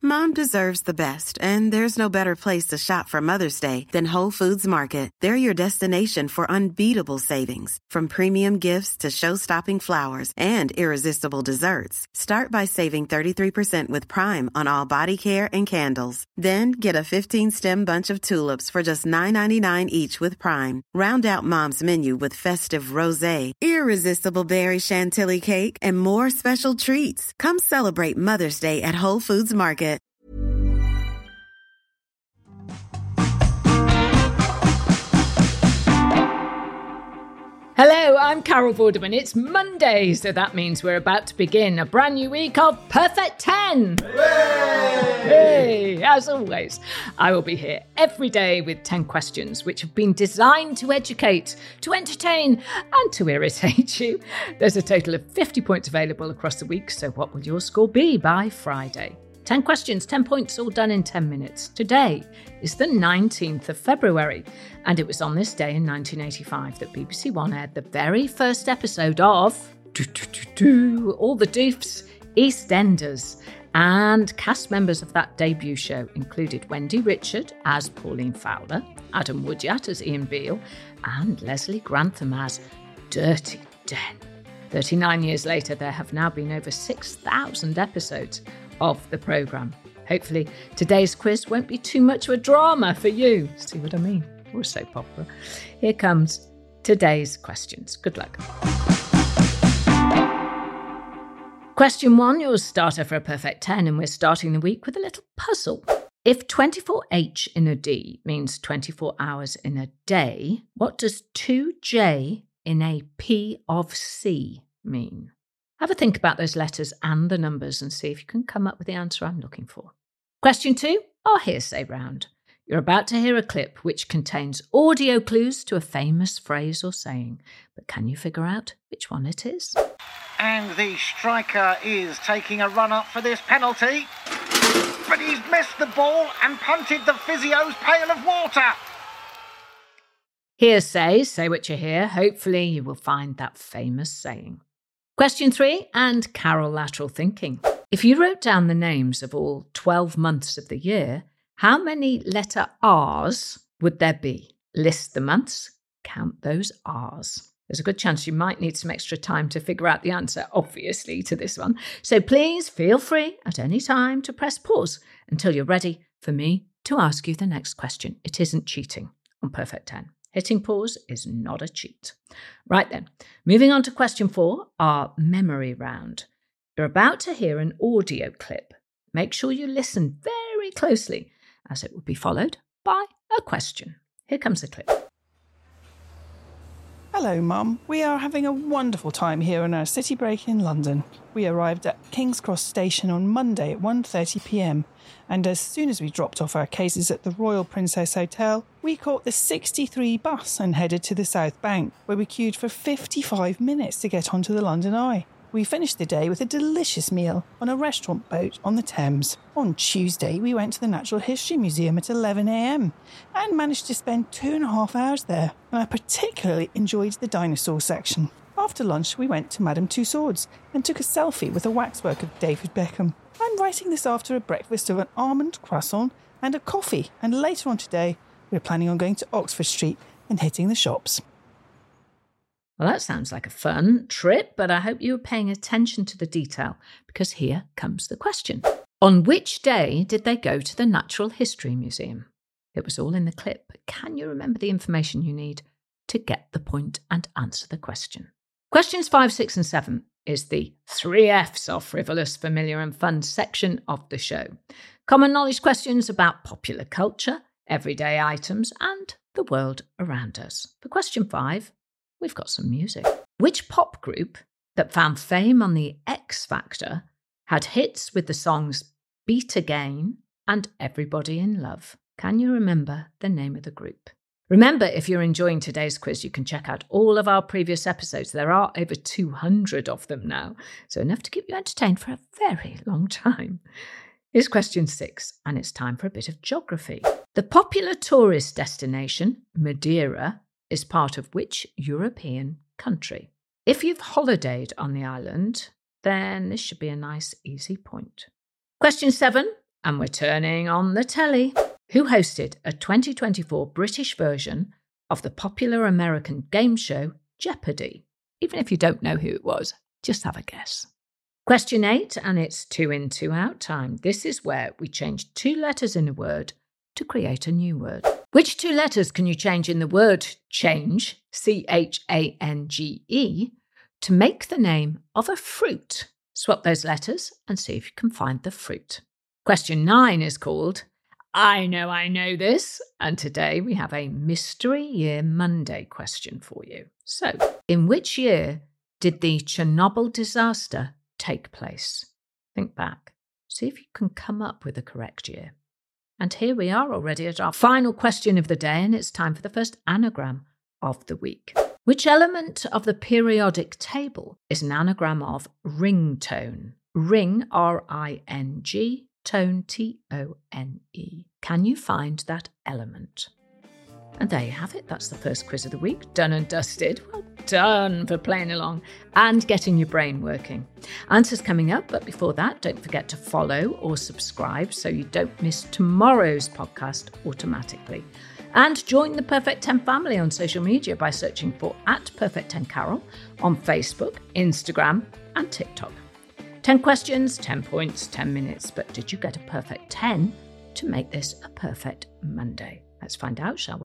Mom deserves the best, and there's no better place to shop for Mother's Day than Whole Foods Market. They're your destination for unbeatable savings, from premium gifts to show-stopping flowers and irresistible desserts. Start by saving 33% with Prime on all body care and candles. Then get a 15-stem bunch of tulips for just $9.99 each with Prime. Round out Mom's menu with festive rosé, irresistible berry chantilly cake, and more special treats. Come celebrate Mother's Day at Whole Foods Market. Hello, I'm Carol Vorderman. It's Monday, so that means we're about to begin a brand new week of Perfect 10. Hey! As always, I will be here every day with 10 questions which have been designed to educate, to entertain, and to irritate you. There's a total of 50 points available across the week, so what will your score be by Friday? 10 questions, 10 points, all done in 10 minutes. Today is the 19th of February, and it was on this day in 1985 that BBC One aired the very first episode of All the Doofs, EastEnders, and cast members of that debut show included Wendy Richard as Pauline Fowler, Adam Woodyard as Ian Beale, and Leslie Grantham as Dirty Den. 39 years later, there have now been over 6,000 episodes of the programme. Hopefully, today's quiz won't be too much of a drama for you. See what I mean? We're soap opera. Here comes today's questions. Good luck. Question 1, your starter for a perfect 10, and we're starting the week with a little puzzle. If 24H in a D means 24 hours in a day, what does 2J in a P of C mean? Have a think about those letters and the numbers and see if you can come up with the answer I'm looking for. Question 2, our hearsay round. You're about to hear a clip which contains audio clues to a famous phrase or saying, but can you figure out which one it is? And the striker is taking a run up for this penalty, but he's missed the ball and punted the physio's pail of water. Hearsay, say what you hear. Hopefully you will find that famous saying. Question 3, and Carol lateral thinking. If you wrote down the names of all 12 months of the year, how many letter R's would there be? List the months, count those R's. There's a good chance you might need some extra time to figure out the answer, obviously, to this one. So please feel free at any time to press pause until you're ready for me to ask you the next question. It isn't cheating on Perfect 10. Hitting pause is not a cheat. Right then, moving on to question 4, our memory round. You're about to hear an audio clip. Make sure you listen very closely, as it will be followed by a question. Here comes the clip. Hello, Mum. We are having a wonderful time here on our city break in London. We arrived at King's Cross Station on Monday at 1:30pm, and as soon as we dropped off our cases at the Royal Princess Hotel, we caught the 63 bus and headed to the South Bank, where we queued for 55 minutes to get onto the London Eye. We finished the day with a delicious meal on a restaurant boat on the Thames. On Tuesday, we went to the Natural History Museum at 11am and managed to spend 2.5 hours there, and I particularly enjoyed the dinosaur section. After lunch, we went to Madame Tussauds and took a selfie with a waxwork of David Beckham. I'm writing this after a breakfast of an almond croissant and a coffee, and later on today, we're planning on going to Oxford Street and hitting the shops. Well, that sounds like a fun trip, but I hope you were paying attention to the detail, because here comes the question. On which day did they go to the Natural History Museum? It was all in the clip, but can you remember the information you need to get the point and answer the question? Questions 5, 6 and 7 is the 3 F's of frivolous, familiar and fun section of the show. Common knowledge questions about popular culture, everyday items and the world around us. For question 5, we've got some music. Which pop group that found fame on the X Factor had hits with the songs Beat Again and Everybody in Love? Can you remember the name of the group? Remember, if you're enjoying today's quiz, you can check out all of our previous episodes. There are over 200 of them now, so enough to keep you entertained for a very long time. Here's question 6, and it's time for a bit of geography. The popular tourist destination, Madeira, is part of which European country? If you've holidayed on the island, then this should be a nice, easy point. Question 7, And we're turning on the telly. Who hosted a 2024 British version of the popular American game show Jeopardy? Even if you don't know who it was, just have a guess. Question 8, and it's 2 in, 2 out time. This is where we change 2 letters in a word to create a new word. Which 2 letters can you change in the word change, CHANGE, to make the name of a fruit? Swap those letters and see if you can find the fruit. Question 9 is called I Know This, and today we have a Mystery Year Monday question for you. So, in which year did the Chernobyl disaster take place? Think back. See if you can come up with the correct year. And here we are already at our final question of the day, and it's time for the first anagram of the week. Which element of the periodic table is an anagram of ringtone? Ring, R-I-N-G, tone, T-O-N-E. Can you find that element? And there you have it. That's the first quiz of the week. Done and dusted. Well done for playing along and getting your brain working. Answers coming up, but before that, don't forget to follow or subscribe so you don't miss tomorrow's podcast automatically. And join the Perfect 10 family on social media by searching for @Perfect10Carol on Facebook, Instagram, and TikTok. 10 questions, 10 points, 10 minutes. But did you get a perfect 10 to make this a perfect Monday? Let's find out, shall we?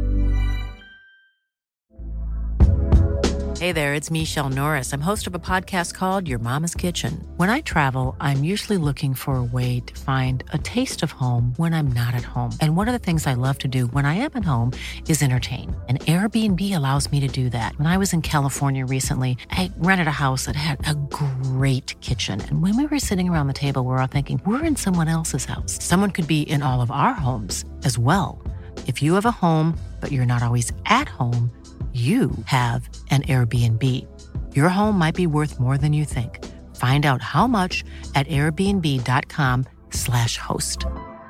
Hey there, it's Michelle Norris. I'm host of a podcast called Your Mama's Kitchen. When I travel, I'm usually looking for a way to find a taste of home when I'm not at home. And one of the things I love to do when I am at home is entertain. And Airbnb allows me to do that. When I was in California recently, I rented a house that had a great kitchen. And when we were sitting around the table, we're all thinking, we're in someone else's house. Someone could be in all of our homes as well. If you have a home, but you're not always at home, you have an Airbnb. Your home might be worth more than you think. Find out how much at airbnb.com/host.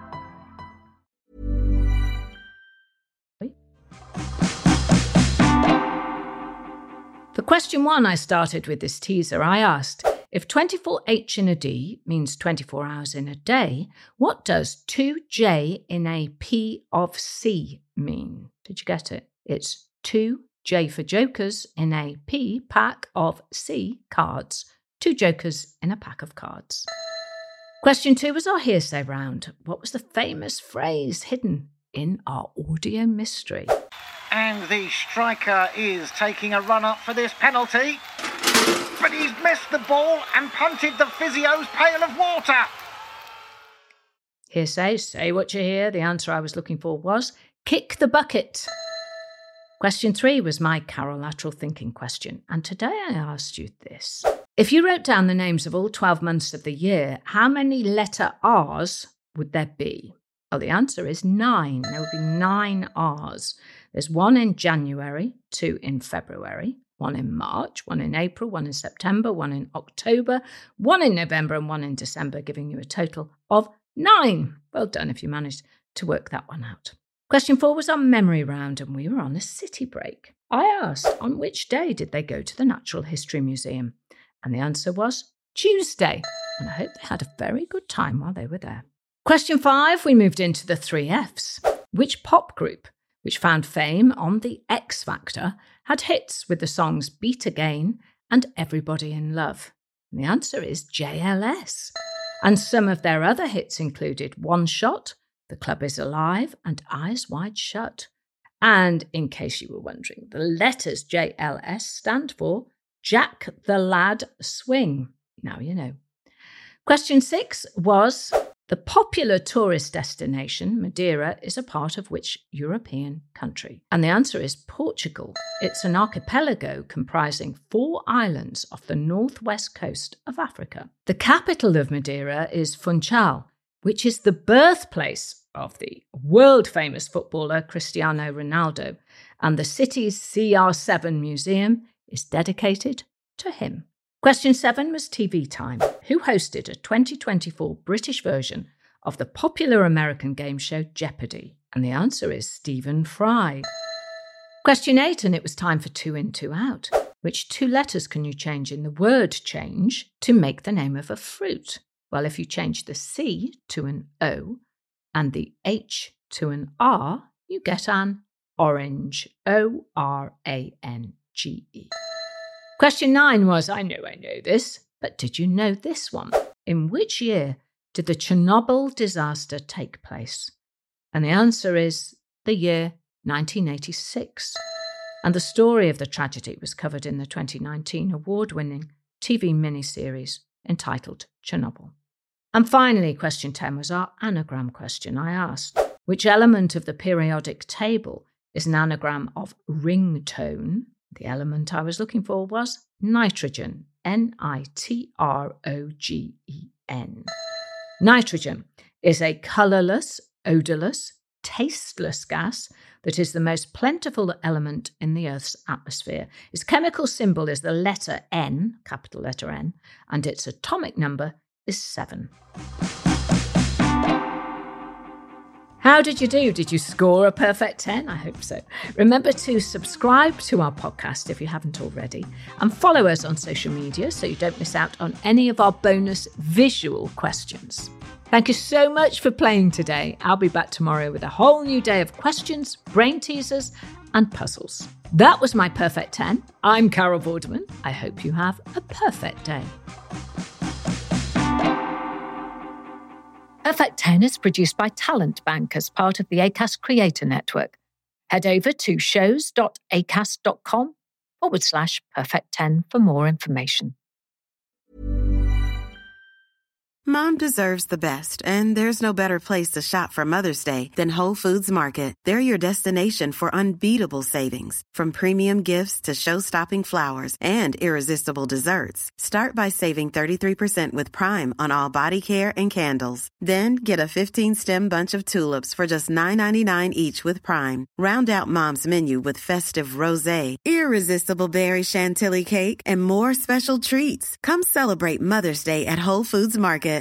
For question 1, I started with this teaser. I asked, if 24H in a D means 24 hours in a day, what does 2J in a P of C mean? Did you get it? It's 2J for jokers in a P pack of C cards. 2 jokers in a pack of cards. Question 2 was our hearsay round. What was the famous phrase hidden in our audio mystery? And the striker is taking a run up for this penalty. But he's missed the ball and punted the physio's pail of water. Hearsay, say what you hear. The answer I was looking for was kick the bucket. Question 3 was my carolateral thinking question, and today I asked you this. If you wrote down the names of all 12 months of the year, how many letter R's would there be? Well, the answer is 9. There would be 9 R's. There's 1 in January, 2 in February, 1 in March, 1 in April, 1 in September, 1 in October, 1 in November, and 1 in December, giving you a total of 9. Well done if you managed to work that one out. Question 4 was our memory round, and we were on a city break. I asked, on which day did they go to the Natural History Museum? And the answer was Tuesday. And I hope they had a very good time while they were there. Question 5, we moved into the 3 Fs. Which pop group, which found fame on The X Factor, had hits with the songs Beat Again and Everybody in Love? And the answer is JLS. And some of their other hits included One Shot, The Club Is Alive, and Eyes Wide Shut. And in case you were wondering, the letters JLS stand for Jack the Lad Swing. Now you know. Question 6 was, the popular tourist destination, Madeira, is a part of which European country? And the answer is Portugal. It's an archipelago comprising 4 islands off the northwest coast of Africa. The capital of Madeira is Funchal, which is the birthplace of the world-famous footballer Cristiano Ronaldo, and the city's CR7 museum is dedicated to him. Question 7 was TV time. Who hosted a 2024 British version of the popular American game show Jeopardy? And the answer is Stephen Fry. Question 8, and it was time for 2 in, 2 out. Which 2 letters can you change in the word change to make the name of a fruit? Well, if you change the C to an O and the H to an R, you get an orange, O-R-A-N-G-E. Question 9 was, I know this, but did you know this one? In which year did the Chernobyl disaster take place? And the answer is the year 1986. And the story of the tragedy was covered in the 2019 award-winning TV miniseries entitled Chernobyl. And finally, question 10 was our anagram question. I asked, which element of the periodic table is an anagram of ringtone? The element I was looking for was nitrogen, N-I-T-R-O-G-E-N. Nitrogen is a colourless, odourless, tasteless gas that is the most plentiful element in the Earth's atmosphere. Its chemical symbol is the letter N, capital letter N, and its atomic number is 7. How did you do? Did you score a perfect 10? I hope so. Remember to subscribe to our podcast if you haven't already, and follow us on social media so you don't miss out on any of our bonus visual questions. Thank you so much for playing today. I'll be back tomorrow with a whole new day of questions, brain teasers, and puzzles. That was my perfect 10. I'm Carol Vorderman. I hope you have a perfect day. Perfect 10 is produced by Talent Bank as part of the Acast Creator Network. Head over to shows.acast.com/perfect10 for more information. Mom deserves the best, and there's no better place to shop for Mother's Day than Whole Foods Market. They're your destination for unbeatable savings, from premium gifts to show-stopping flowers and irresistible desserts. Start by saving 33% with Prime on all body care and candles. Then get a 15-stem bunch of tulips for just $9.99 each with Prime. Round out Mom's menu with festive rosé, irresistible berry chantilly cake, and more special treats. Come celebrate Mother's Day at Whole Foods Market.